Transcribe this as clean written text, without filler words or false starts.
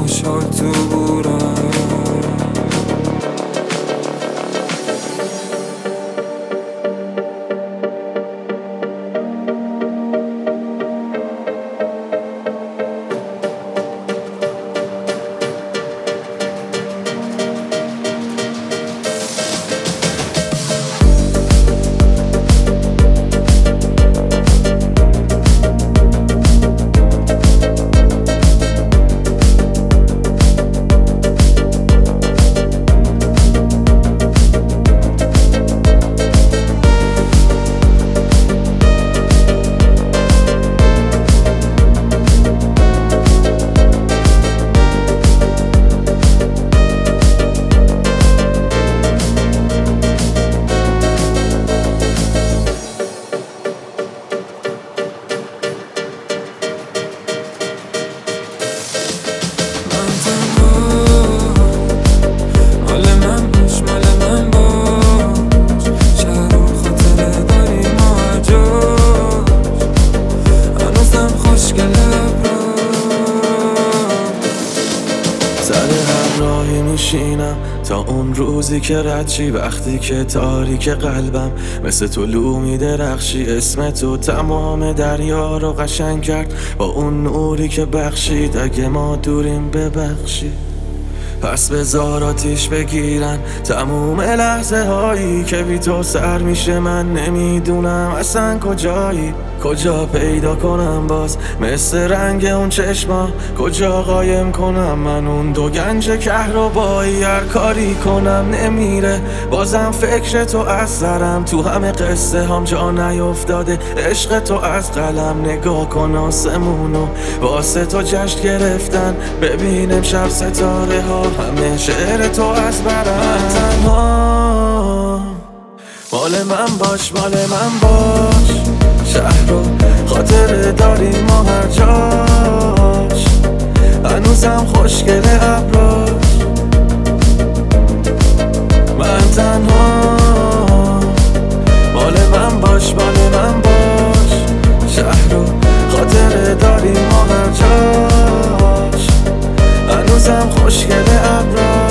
خوشحال تو بورم. سر هر راهی میشینم تا اون روزی که رد شی، وقتی که تاریک قلبم مثل طلوع میدرخشی. اسم تو تمام دریا رو قشنگ کرد با اون نوری که بخشید. اگه ما دوریم ببخشی، پس بذار آتیش بگیرن تموم لحظه هایی که بی تو سر میشه. من نمیدونم اصلا کجایی، کجا پیدا کنم باز مثل رنگ اون چشما، کجا قایم کنم من اون دو گنج کهربایی. هر کاری کنم نمیره، بازم فکر تو از سرم. تو همه قصه هم جا نیفتاده عشق تو از قلم. نگاه کن آسمونو واسه تو جشن گرفتن، ببین امشب ستاره ها همه شعر تو از برم. من تنها مال من باش، مال من باش. شهر رو خاطره داریم ما هر جاش، هنوزم خوشگله ابراش. من تنها مال من باش، مال من باش. شهر رو خاطره داریم ما هر جاش، هنوزم خوشگله ابراش.